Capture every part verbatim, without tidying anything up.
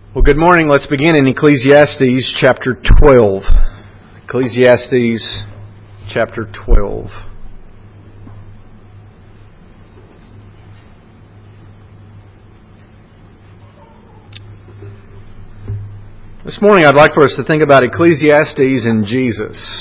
Well, good morning. Let's begin in Ecclesiastes chapter twelve. Ecclesiastes chapter twelve. This morning I'd like for us to think about Ecclesiastes and Jesus.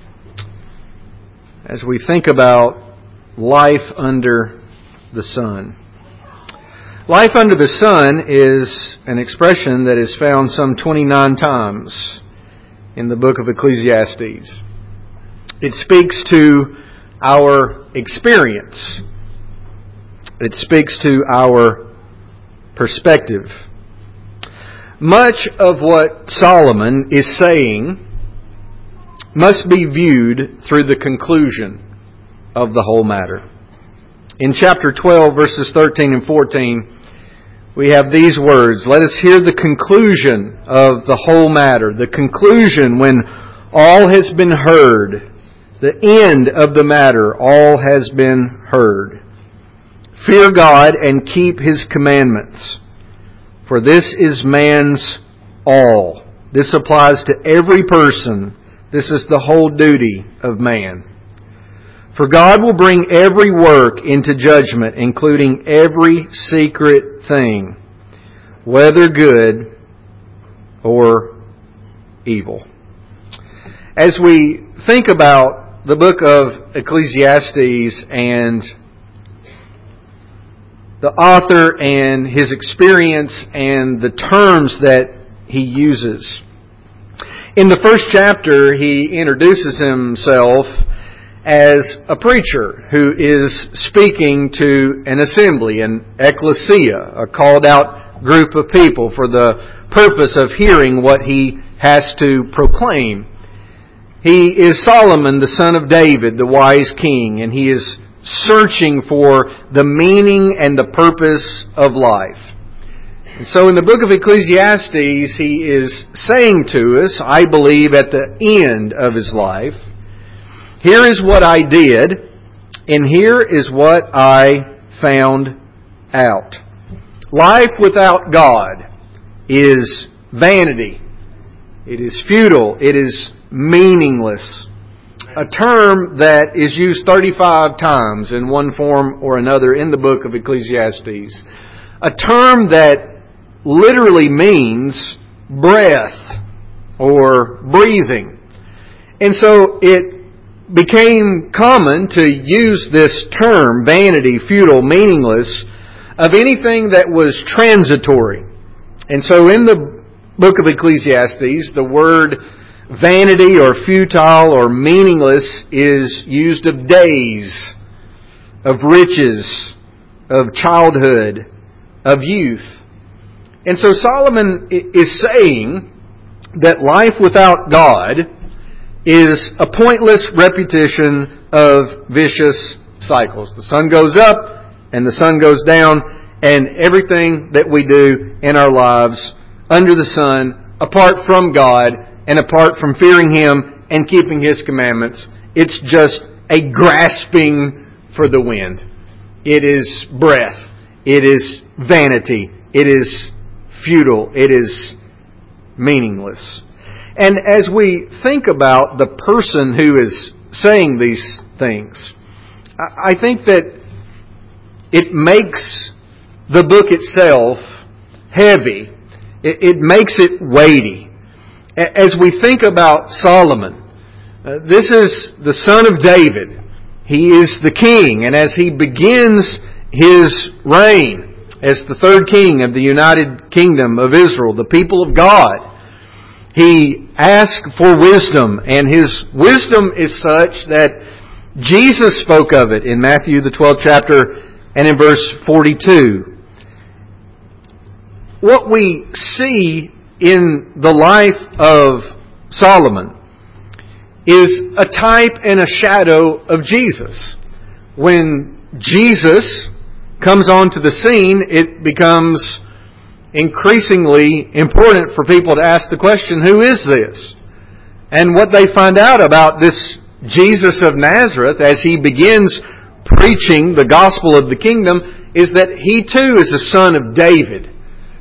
As we think about life under the sun. Life under the sun is an expression that is found some twenty-nine times in the book of Ecclesiastes. It speaks to our experience. It speaks to our perspective. Much of what Solomon is saying must be viewed through the conclusion of the whole matter. In chapter twelve, verses thirteen and fourteen, we have these words. Let us hear the conclusion of the whole matter. The conclusion when all has been heard. The end of the matter, all has been heard. Fear God and keep His commandments. For this is man's all. This applies to every person. This is the whole duty of man. For God will bring every work into judgment, including every secret thing, whether good or evil. As we think about the book of Ecclesiastes and the author and his experience and the terms that he uses. In the first chapter, he introduces himself as a preacher who is speaking to an assembly, an ecclesia, a called out group of people for the purpose of hearing what he has to proclaim. He is Solomon, the son of David, the wise king, and he is searching for the meaning and the purpose of life. And so in the book of Ecclesiastes, he is saying to us, I believe at the end of his life, here is what I did, and here is what I found out. Life without God is vanity. It is futile. It is meaningless. A term that is used thirty-five times in one form or another in the book of Ecclesiastes. A term that literally means breath or breathing. And so it became common to use this term, vanity, futile, meaningless, of anything that was transitory. And so in the book of Ecclesiastes, the word vanity or futile or meaningless is used of days, of riches, of childhood, of youth. And so Solomon is saying that life without God is a pointless repetition of vicious cycles. The sun goes up and the sun goes down, and everything that we do in our lives under the sun, apart from God and apart from fearing Him and keeping His commandments, it's just a grasping for the wind. It is breath. It is vanity. It is futile. It is meaningless. And as we think about the person who is saying these things, I think that it makes the book itself heavy. It makes it weighty. As we think about Solomon, this is the son of David. He is the king, and as he begins his reign as the third king of the United Kingdom of Israel, the people of God, he asks for wisdom, and his wisdom is such that Jesus spoke of it in Matthew the twelfth chapter and in verse forty-two. What we see in the life of Solomon is a type and a shadow of Jesus. When Jesus comes onto the scene, it becomes increasingly important for people to ask the question, who is this? And what they find out about this Jesus of Nazareth as He begins preaching the gospel of the kingdom is that He too is a son of David.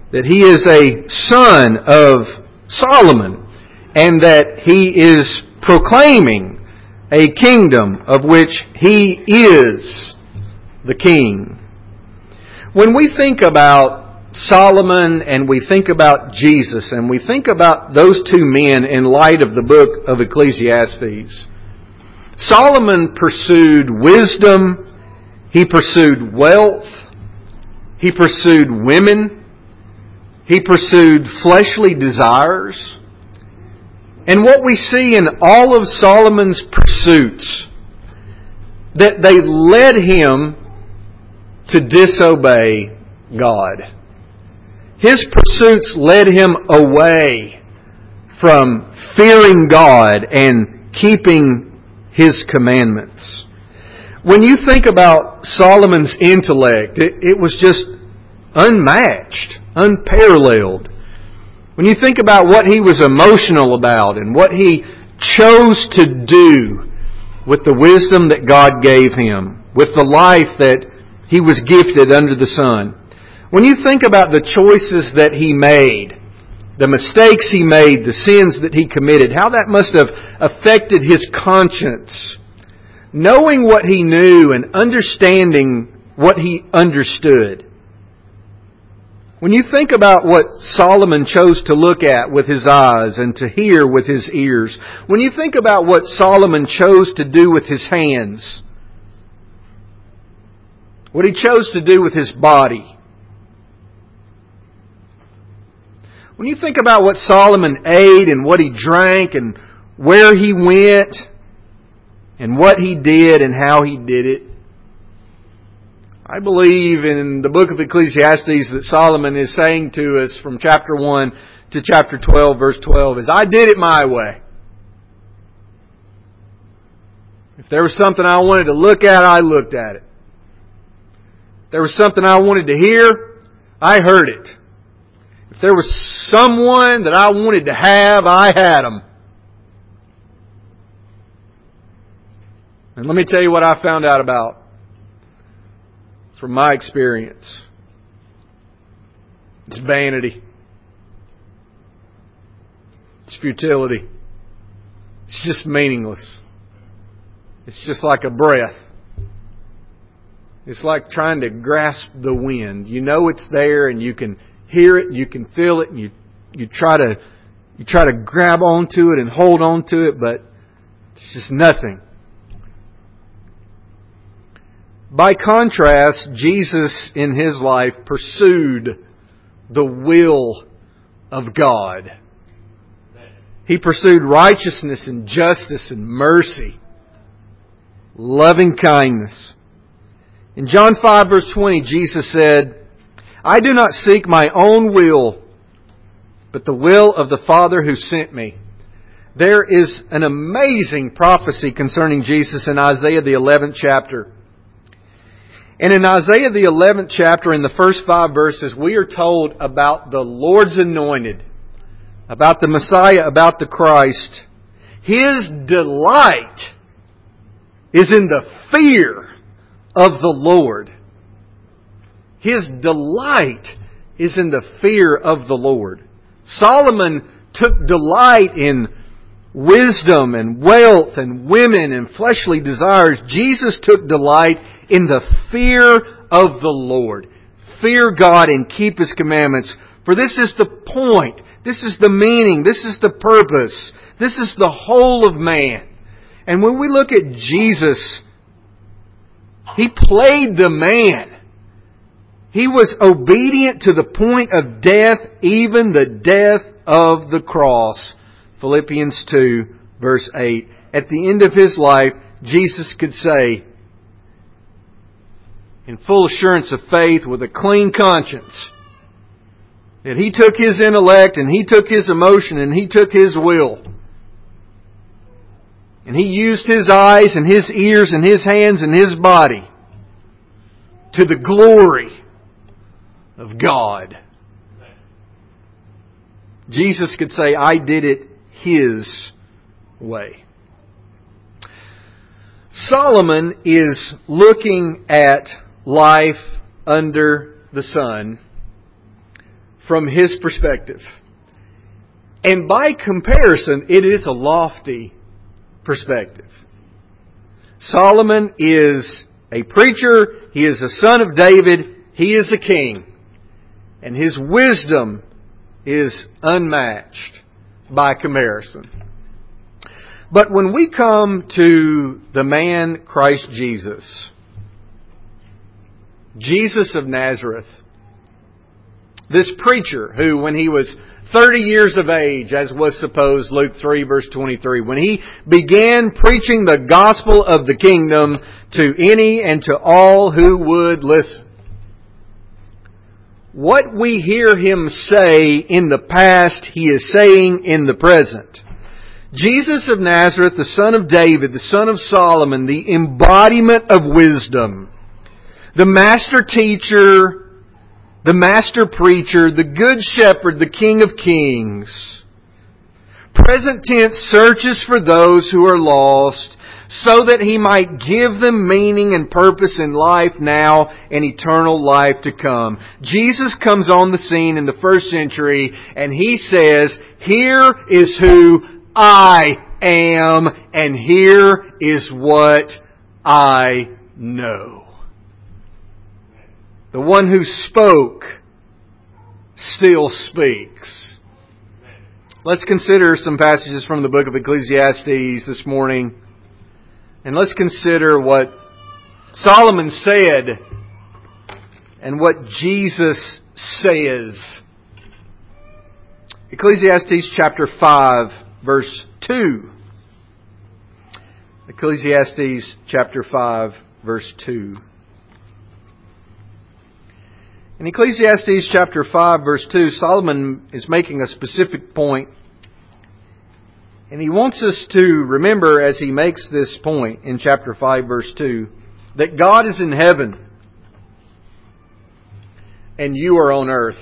that he is a son of Solomon, and that he is proclaiming a kingdom of which he is the king. When we think about Solomon and we think about Jesus and we think about those two men in light of the book of Ecclesiastes, Solomon pursued wisdom, he pursued wealth, he pursued women, he pursued fleshly desires. And what we see in all of Solomon's pursuits, that they led him to disobey God. His pursuits led him away from fearing God and keeping His commandments. When you think about Solomon's intellect, it, it was just unmatched, unparalleled. When you think about what he was emotional about and what he chose to do with the wisdom that God gave him, with the life that he was gifted under the sun. When you think about the choices that he made, the mistakes he made, the sins that he committed, how that must have affected his conscience. Knowing what he knew and understanding what he understood. When you think about what Solomon chose to look at with his eyes and to hear with his ears, when you think about what Solomon chose to do with his hands, what he chose to do with his body, when you think about what Solomon ate and what he drank and where he went and what he did and how he did it, I believe in the book of Ecclesiastes that Solomon is saying to us from chapter one to chapter twelve, verse twelve, is I did it my way. If there was something I wanted to look at, I looked at it. If there was something I wanted to hear, I heard it. If there was someone that I wanted to have, I had them. And let me tell you what I found out about from my experience. It's vanity. It's futility. It's just meaningless. It's just like a breath. It's like trying to grasp the wind. You know it's there and you can hear it, you can feel it, and you you try to you try to grab onto it and hold on to it, but it's just nothing. By contrast, Jesus in His life pursued the will of God. He pursued righteousness and justice and mercy, loving kindness. In John five verse twenty, Jesus said, I do not seek my own will, but the will of the Father who sent me. There is an amazing prophecy concerning Jesus in Isaiah the eleventh chapter. And in Isaiah the eleventh chapter, in the first five verses, we are told about the Lord's anointed, about the Messiah, about the Christ. His delight is in the fear of the Lord. His delight is in the fear of the Lord. Solomon took delight in wisdom and wealth and women and fleshly desires. Jesus took delight in the fear of the Lord. Fear God and keep His commandments. For this is the point. This is the meaning. This is the purpose. This is the whole of man. And when we look at Jesus, He played the man. He was obedient to the point of death, even the death of the cross. Philippians two, verse eight. At the end of His life, Jesus could say, in full assurance of faith, with a clean conscience, that He took His intellect and He took His emotion and He took His will. And He used His eyes and His ears and His hands and His body to the glory of God. Jesus could say, I did it His way. Solomon is looking at life under the sun from his perspective. And by comparison, it is a lofty perspective. Solomon is a preacher. He is a son of David. He is a king. And his wisdom is unmatched by comparison. But when we come to the man Christ Jesus, Jesus of Nazareth, this preacher who, when he was thirty years of age, as was supposed, Luke three verse twenty-three, when he began preaching the gospel of the kingdom to any and to all who would listen, what we hear him say in the past, he is saying in the present. Jesus of Nazareth, the son of David, the son of Solomon, the embodiment of wisdom, the master teacher, the master preacher, the good shepherd, the King of kings. Present tense searches for those who are lost so that He might give them meaning and purpose in life now and eternal life to come. Jesus comes on the scene in the first century and He says, here is who I am and here is what I know. The one who spoke still speaks. Let's consider some passages from the book of Ecclesiastes this morning. And let's consider what Solomon said and what Jesus says. Ecclesiastes chapter five, verse two. Ecclesiastes chapter five, verse two. In Ecclesiastes chapter five, verse two, Solomon is making a specific point. And he wants us to remember as he makes this point in chapter five, verse two, that God is in heaven and you are on earth.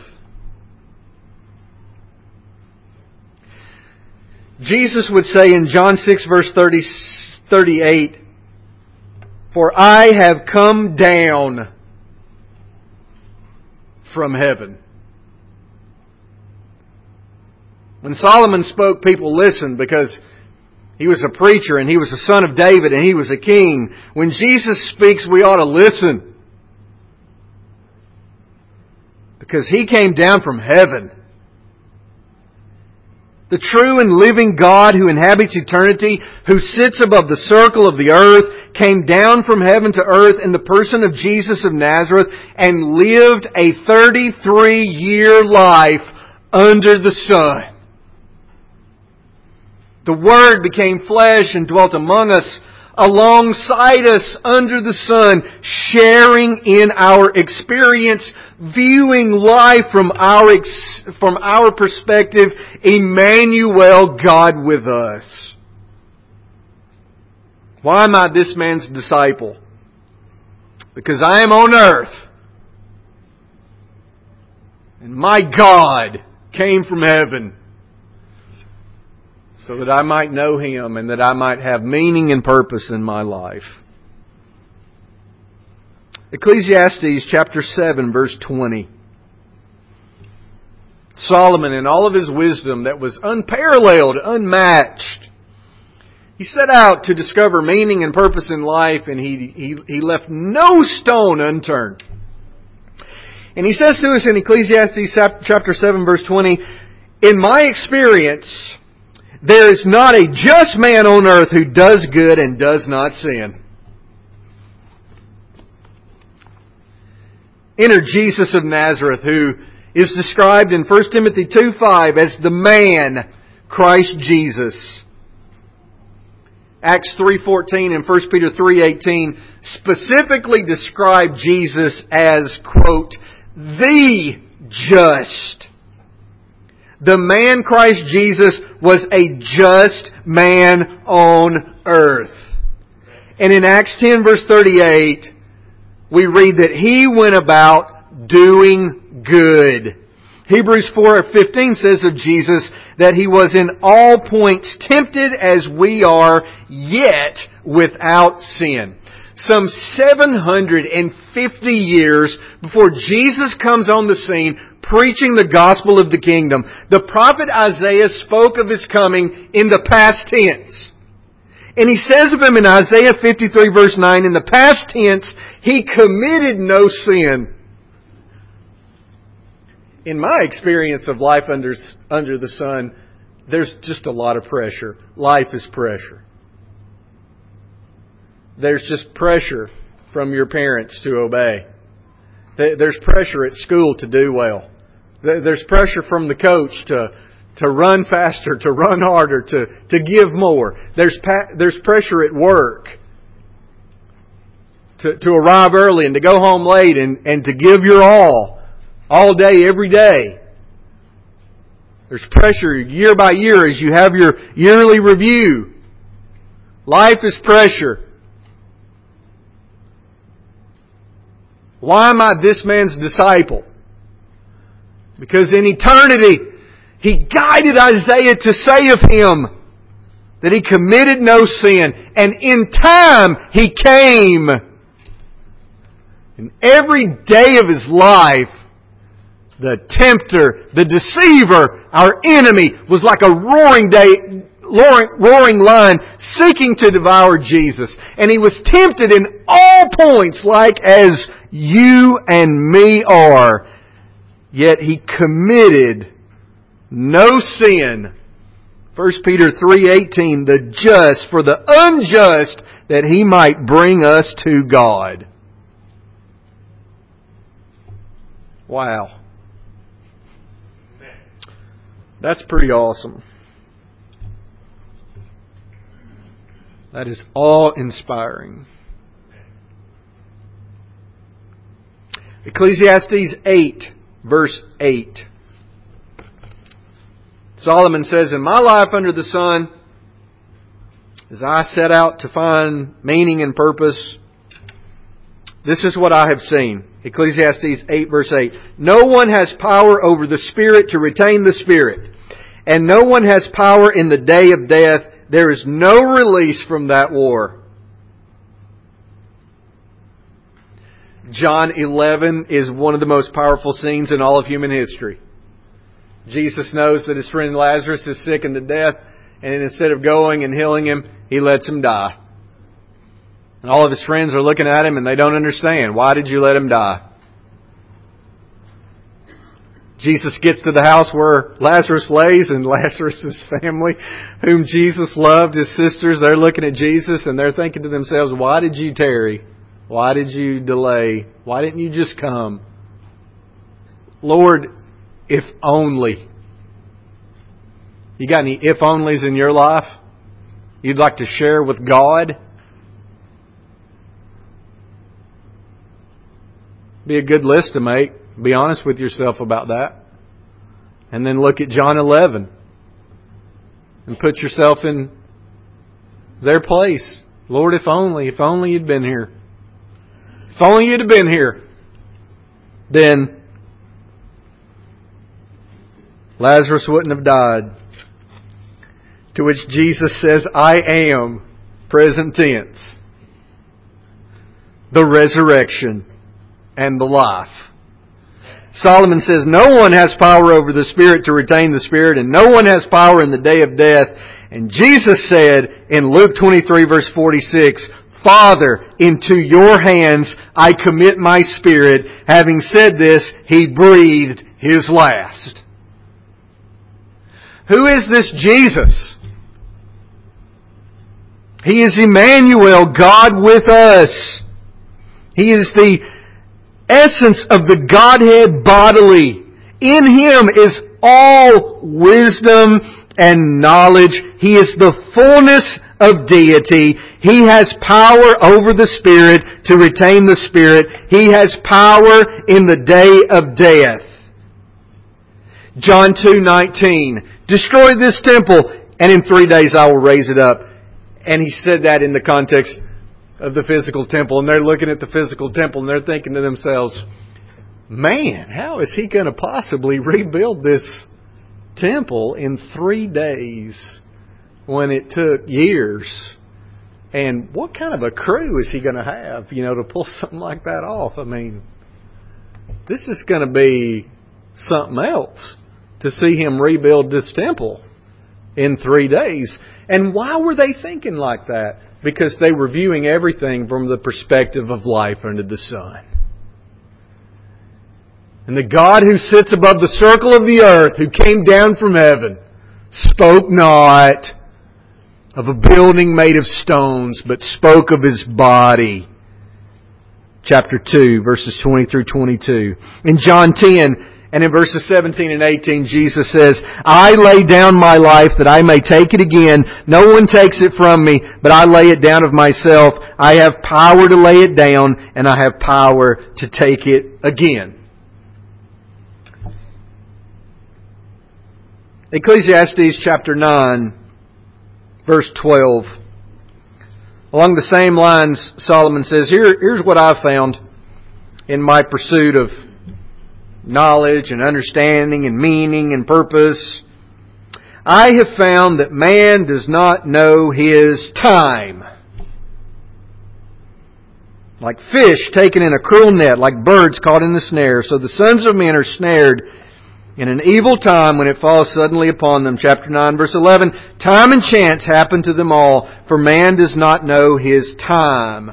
Jesus would say in John six, verse thirty, thirty-eight, for I have come down from heaven. When Solomon spoke, people listened because he was a preacher and he was a son of David and he was a king. When Jesus speaks, we ought to listen because He came down from heaven. The true and living God who inhabits eternity, who sits above the circle of the earth, came down from heaven to earth in the person of Jesus of Nazareth and lived a thirty-three year life under the sun. The Word became flesh and dwelt among us, alongside us under the sun, sharing in our experience, viewing life from our ex- from our perspective, Emmanuel, God with us. Why am I this man's disciple? Because I am on earth. And my God came from heaven so that I might know Him and that I might have meaning and purpose in my life. Ecclesiastes chapter seven, verse twenty. Solomon, in all of his wisdom that was unparalleled, unmatched, he set out to discover meaning and purpose in life, and he, he, he left no stone unturned. And he says to us in Ecclesiastes chapter seven, verse twenty, in my experience, there is not a just man on earth who does good and does not sin. Enter Jesus of Nazareth, who is described in First Timothy two five as the man, Christ Jesus. Acts three fourteen and First Peter three eighteen specifically describe Jesus as, quote, the just. The man Christ Jesus was a just man on earth. And in Acts ten verse thirty-eight, we read that He went about doing good. Hebrews four fifteen says of Jesus that He was in all points tempted as we are, yet without sin. some seven hundred fifty years before Jesus comes on the scene preaching the gospel of the kingdom. The prophet Isaiah spoke of His coming in the past tense. And he says of Him in Isaiah fifty-three verse nine, in the past tense, He committed no sin. In my experience of life under, under the sun, there's just a lot of pressure. Life is pressure. There's just pressure from your parents to obey. There's pressure at school to do well. There's pressure from the coach to, to run faster, to run harder, to, to give more. There's, there's pressure at work to, to arrive early and to go home late and, and to give your all. All day, every day. There's pressure year by year as you have your yearly review. Life is pressure. Why am I this man's disciple? Because in eternity, He guided Isaiah to say of Him that He committed no sin. And in time, He came. And every day of His life, the tempter, the deceiver, our enemy, was like a roaring day, roaring, roaring lion seeking to devour Jesus. And He was tempted in all points like as you and me are. Yet He committed no sin. First Peter three eighteen, the just for the unjust, that He might bring us to God. Wow. That's pretty awesome. That is awe-inspiring. Ecclesiastes eight, verse eight. Solomon says, in my life under the sun, as I set out to find meaning and purpose, this is what I have seen. Ecclesiastes eight verse eight. No one has power over the Spirit to retain the Spirit. And no one has power in the day of death. There is no release from that war. John eleven is one of the most powerful scenes in all of human history. Jesus knows that His friend Lazarus is sick unto death. And instead of going and healing him, He lets him die. And all of His friends are looking at Him and they don't understand. Why did you let him die? Jesus gets to the house where Lazarus lays, and Lazarus' family, whom Jesus loved, his sisters, they're looking at Jesus and they're thinking to themselves, why did you tarry? Why did you delay? Why didn't you just come? Lord, if only. You got any if onlys in your life you'd like to share with God? Be a good list to make. Be honest with yourself about that. And then look at John eleven. And put yourself in their place. Lord, if only, if only you'd been here. If only you'd have been here. Then Lazarus wouldn't have died. To which Jesus says, I am, present tense, the resurrection and the life. Solomon says, no one has power over the Spirit to retain the Spirit, and no one has power in the day of death. And Jesus said in Luke twenty-three verse forty-six, Father, into your hands I commit my spirit. Having said this, He breathed His last. Who is this Jesus? He is Emmanuel, God with us. He is the essence of the Godhead bodily. In Him is all wisdom and knowledge. He is the fullness of deity. He has power over the Spirit to retain the Spirit. He has power in the day of death. John two nineteen. Destroy this temple, and in three days I will raise it up. And He said that in the context of the physical temple. And they're looking at the physical temple and they're thinking to themselves, man, how is He going to possibly rebuild this temple in three days when it took years And what kind of a crew is he going to have, you know, to pull something like that off? I mean, this is going to be something else to see him rebuild this temple in three days. And why were they thinking like that? Because they were viewing everything from the perspective of life under the sun. And the God who sits above the circle of the earth, who came down from heaven, spoke not of a building made of stones, but spoke of His body. Chapter two, verses twenty through twenty-two. In John ten, and in verses seventeen and eighteen, Jesus says, I lay down my life that I may take it again. No one takes it from me, but I lay it down of myself. I have power to lay it down, and I have power to take it again. Ecclesiastes chapter nine, verse twelve. Along the same lines, Solomon says, Here, here's what I've found in my pursuit of knowledge and understanding and meaning and purpose. I have found that man does not know his time. Like fish taken in a cruel net, like birds caught in the snare, so the sons of men are snared in an evil time when it falls suddenly upon them. Chapter nine, verse eleven. Time and chance happen to them all, for man does not know his time.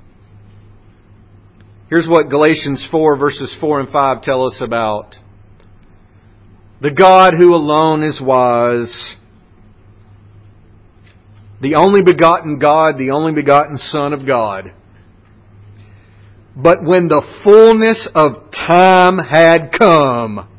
Here's what Galatians four, verses four and five tell us about the God who alone is wise, the only begotten God, the only begotten Son of God. But when the fullness of time had come,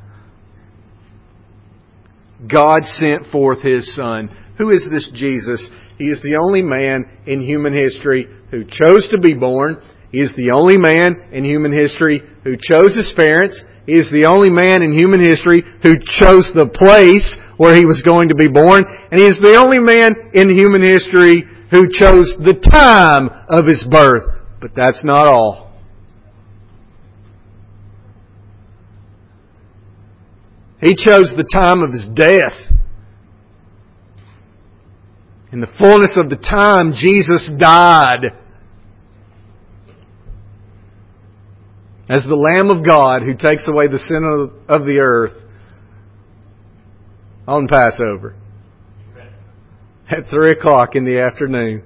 God sent forth His Son. Who is this Jesus? He is the only man in human history who chose to be born. He is the only man in human history who chose His parents. He is the only man in human history who chose the place where He was going to be born. And He is the only man in human history who chose the time of His birth. But that's not all. He chose the time of His death. In the fullness of the time, Jesus died as the Lamb of God who takes away the sin of, of the earth on Passover at three o'clock in the afternoon,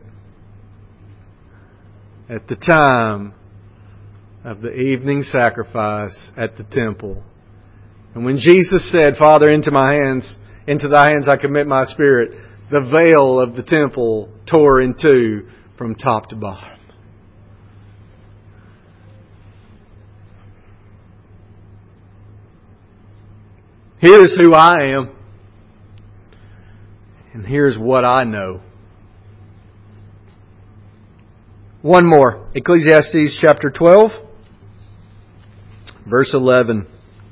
at the time of the evening sacrifice at the temple. And when Jesus said, Father, into my hands, into Thy hands I commit my spirit, the veil of the temple tore in two from top to bottom. Here's who I am. And here's what I know. One more. Ecclesiastes chapter twelve, verse eleven.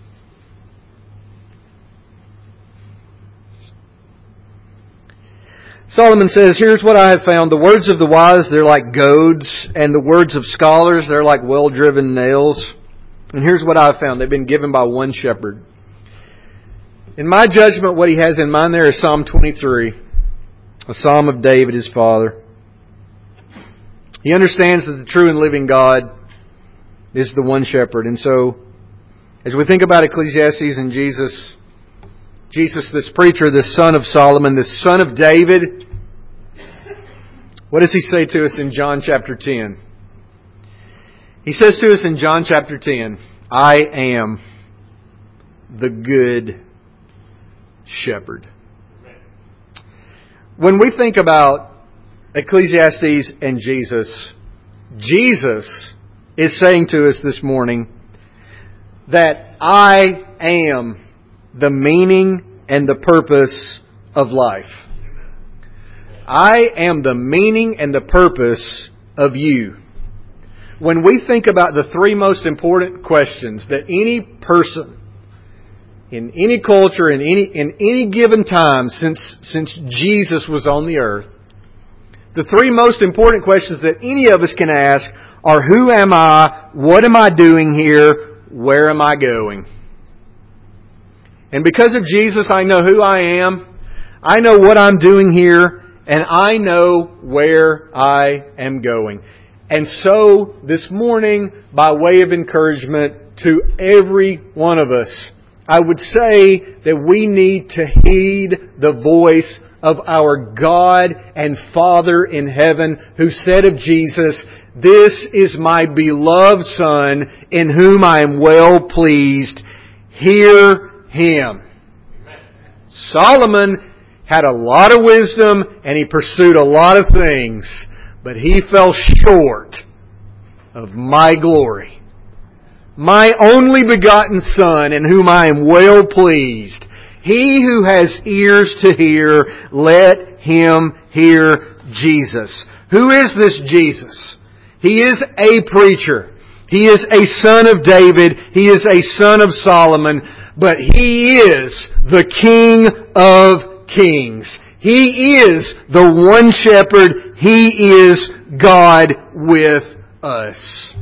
Solomon says, here's what I have found. The words of the wise, they're like goads, and the words of scholars, they're like well-driven nails. And here's what I have found. They've been given by one shepherd. In my judgment, what he has in mind there is Psalm twenty-three, a psalm of David, his father. He understands that the true and living God is the one shepherd. And so, as we think about Ecclesiastes and Jesus, Jesus, this preacher, this son of Solomon, this son of David, what does he say to us in John chapter ten? He says to us in John chapter ten, I am the good shepherd. When we think about Ecclesiastes and Jesus, Jesus is saying to us this morning that I am the meaning and the purpose of life. I am the meaning and the purpose of you. When we think about the three most important questions that any person in any culture, in any in any given time since since Jesus was on the earth, the three most important questions that any of us can ask are, who am I? What am I doing here? Where am I going? And because of Jesus, I know who I am. I know what I'm doing here. and I know where I am going. And so, this morning, by way of encouragement to every one of us, I would say that we need to heed the voice of our God and Father in heaven, who said of Jesus, "This is my beloved Son, in whom I am well pleased. Hear Him." Solomon had a lot of wisdom and he pursued a lot of things, but he fell short of my glory. My only begotten Son, in whom I am well pleased. He who has ears to hear, let him hear Jesus. Who is this Jesus? He is a preacher. He is a son of David. He is a son of Solomon. But He is the King of Kings. He is the one shepherd. He is God with us.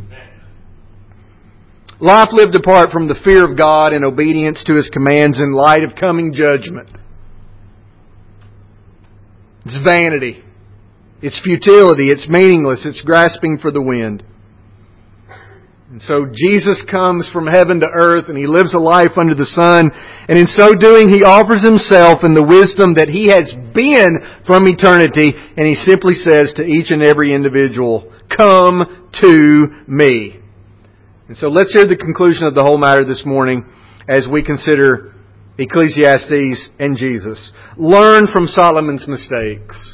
Life lived apart from the fear of God and obedience to His commands in light of coming judgment. It's vanity. It's futility. It's meaningless. It's grasping for the wind. And so Jesus comes from heaven to earth and He lives a life under the sun. And in so doing, He offers Himself in the wisdom that He has been from eternity. And He simply says to each and every individual, "Come to Me." And so let's hear the conclusion of the whole matter this morning as we consider Ecclesiastes and Jesus. Learn from Solomon's mistakes.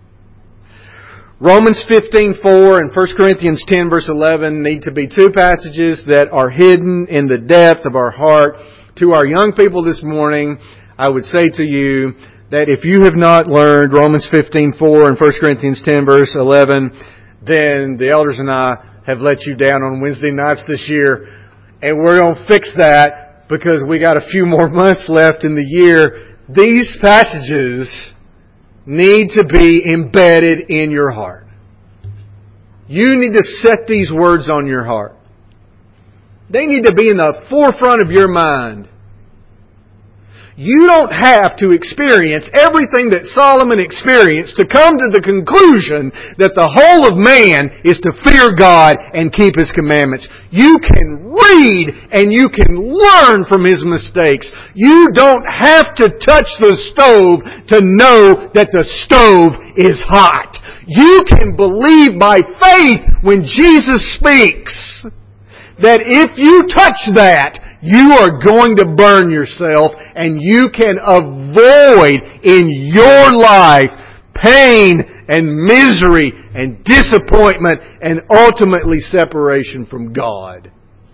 Romans fifteen four and First Corinthians ten verse eleven need to be two passages that are hidden in the depth of our heart. To our young people this morning, I would say to you that if you have not learned Romans fifteen four and First Corinthians ten verse eleven, then the elders and I have let you down on Wednesday nights this year. And we're going to fix that because we got a few more months left in the year. These passages need to be embedded in your heart. You need to set these words on your heart. They need to be in the forefront of your mind. You don't have to experience everything that Solomon experienced to come to the conclusion that the whole of man is to fear God and keep His commandments. You can read and you can learn from his mistakes. You don't have to touch the stove to know that the stove is hot. You can believe by faith when Jesus speaks that if you touch that, you are going to burn yourself, and you can avoid in your life pain and misery and disappointment and ultimately separation from God.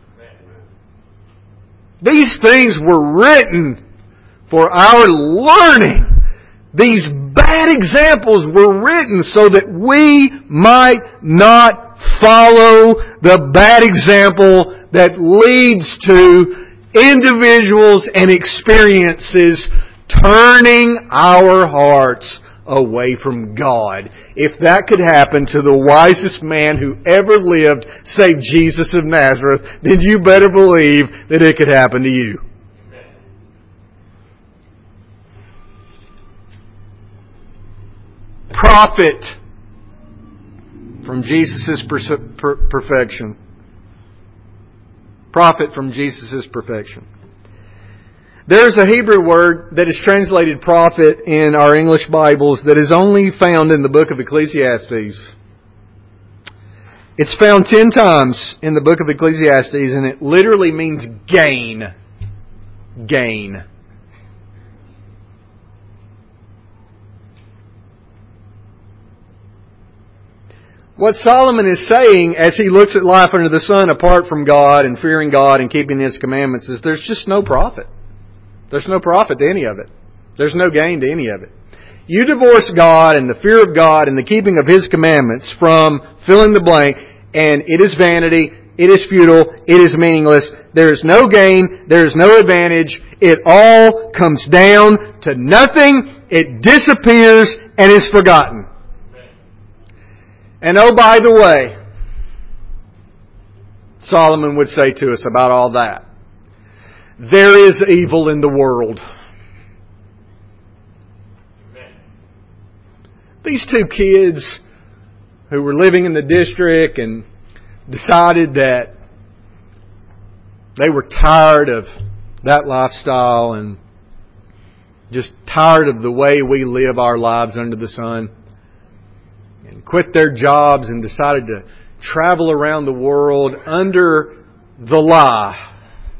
These things were written for our learning. These bad examples were written so that we might not follow the bad example that leads to individuals and experiences turning our hearts away from God. If that could happen to the wisest man who ever lived, save Jesus of Nazareth, then you better believe that it could happen to you. Profit from Jesus' perfection. Profit from Jesus' perfection. There's a Hebrew word that is translated profit in our English Bibles that is only found in the book of Ecclesiastes. It's found ten times in the book of Ecclesiastes, and it literally means gain. Gain. What Solomon is saying as he looks at life under the sun apart from God and fearing God and keeping His commandments is there's just no profit. There's no profit to any of it. There's no gain to any of it. You divorce God and the fear of God and the keeping of His commandments from fill in the blank, and it is vanity, it is futile, it is meaningless. There is no gain, there is no advantage. It all comes down to nothing. It disappears and is forgotten. And oh, by the way, Solomon would say to us about all that, there is evil in the world. These two kids who were living in the district and decided that they were tired of that lifestyle and just tired of the way we live our lives under the sun, and quit their jobs and decided to travel around the world under the lie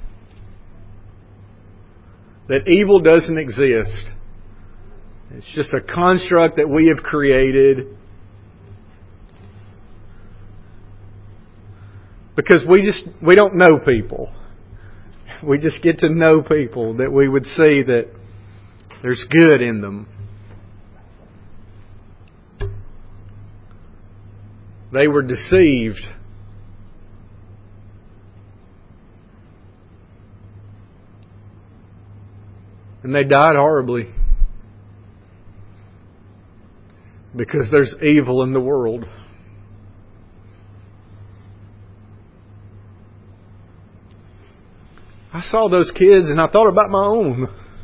that evil doesn't exist. It's just a construct that we have created because we just we don't know people. We just get to know people that we would see that there's good in them. They were deceived. And they died horribly. Because there's evil in the world. I saw those kids and I thought about my own.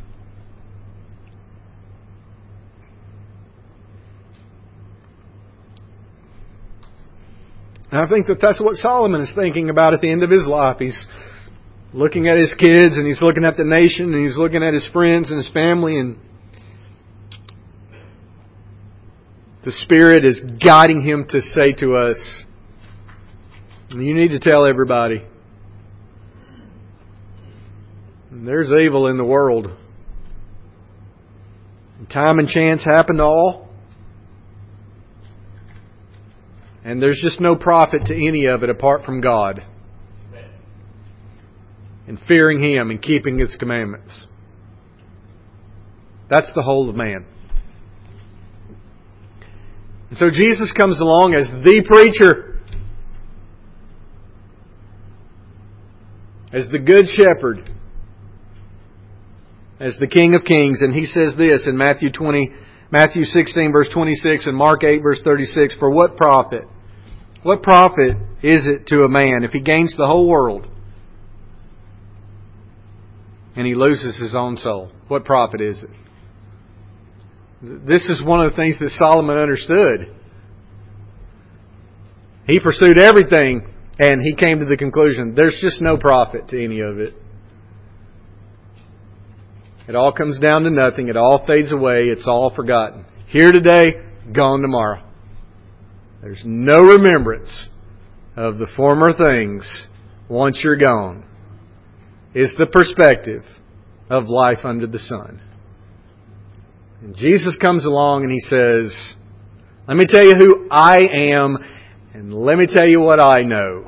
And I think that that's what Solomon is thinking about at the end of his life. He's looking at his kids and he's looking at the nation and he's looking at his friends and his family, and the Spirit is guiding him to say to us, you need to tell everybody. There's evil in the world. Time and chance happen to all. And there's just no profit to any of it apart from God. And fearing Him and keeping His commandments. That's the whole of man. And so Jesus comes along as the preacher. As the good shepherd. As the King of Kings. And He says this in Matthew twenty, Matthew sixteen verse twenty-six and Mark eight verse thirty-six. For what profit? What profit is it to a man if he gains the whole world and he loses his own soul? What profit is it? This is one of the things that Solomon understood. He pursued everything and he came to the conclusion there's just no profit to any of it. It all comes down to nothing. It all fades away. It's all forgotten. Here today, gone tomorrow. There's no remembrance of the former things once you're gone. It's the perspective of life under the sun. And Jesus comes along and He says, let me tell you who I am and let me tell you what I know.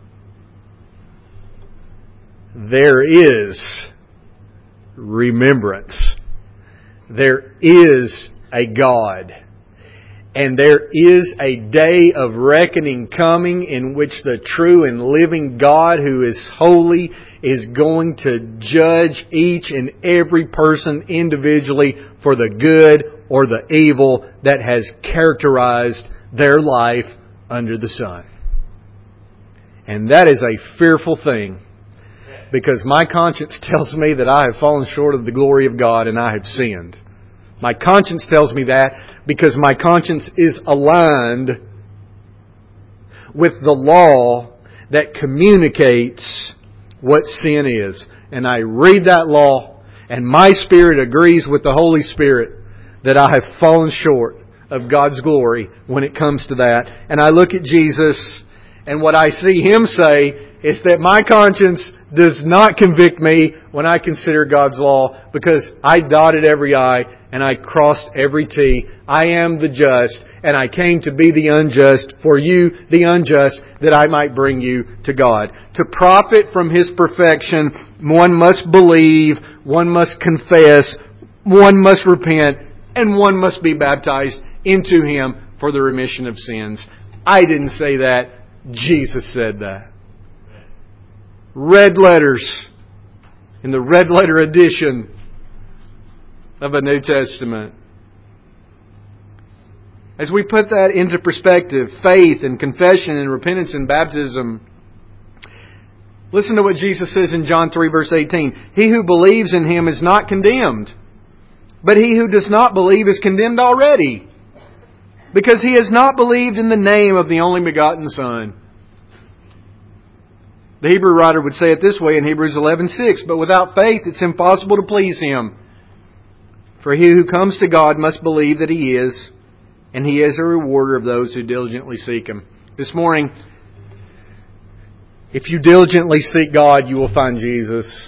There is remembrance. There is a God. And there is a day of reckoning coming in which the true and living God who is holy is going to judge each and every person individually for the good or the evil that has characterized their life under the sun. And that is a fearful thing, because my conscience tells me that I have fallen short of the glory of God and I have sinned. My conscience tells me that because my conscience is aligned with the law that communicates what sin is. And I read that law and my spirit agrees with the Holy Spirit that I have fallen short of God's glory when it comes to that. And I look at Jesus and what I see Him say is that my conscience does not convict me when I consider God's law, because I dotted every I and I crossed every T. I am the just, and I came to be the unjust for you, the unjust, that I might bring you to God. To profit from His perfection, one must believe, one must confess, one must repent, and one must be baptized into Him for the remission of sins. I didn't say that. Jesus said that. Red letters in the red letter edition of a New Testament. As we put that into perspective, faith and confession and repentance and baptism, listen to what Jesus says in John three verse eighteen. He who believes in Him is not condemned, but he who does not believe is condemned already, because he has not believed in the name of the only begotten Son. The Hebrew writer would say it this way in Hebrews eleven six, but without faith it's impossible to please Him. For he who comes to God must believe that He is, and He is a rewarder of those who diligently seek Him. This morning, if you diligently seek God, you will find Jesus.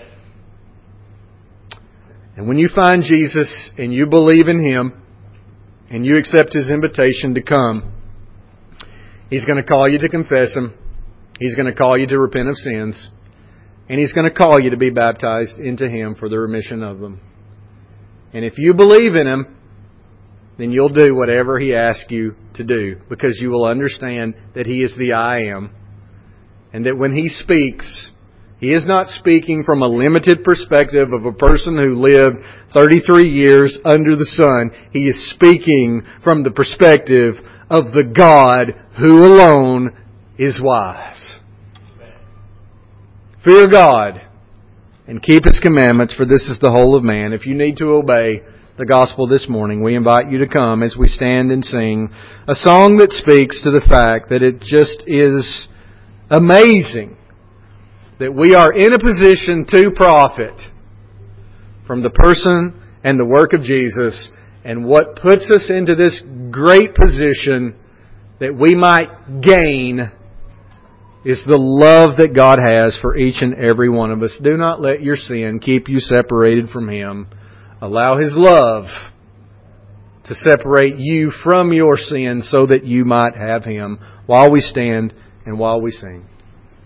And when you find Jesus and you believe in Him and you accept His invitation to come, He's going to call you to confess Him. He's going to call you to repent of sins. And He's going to call you to be baptized into Him for the remission of them. And if you believe in Him, then you'll do whatever He asks you to do, because you will understand that He is the I Am. And that when He speaks, He is not speaking from a limited perspective of a person who lived thirty-three years under the sun. He is speaking from the perspective of the God who alone is wise. Fear God and keep His commandments, for this is the whole of man. If you need to obey the gospel this morning, we invite you to come as we stand and sing a song that speaks to the fact that it just is amazing that we are in a position to profit from the person and the work of Jesus, and what puts us into this great position that we might gain is the love that God has for each and every one of us. Do not let your sin keep you separated from Him. Allow His love to separate you from your sin so that you might have Him, while we stand and while we sing.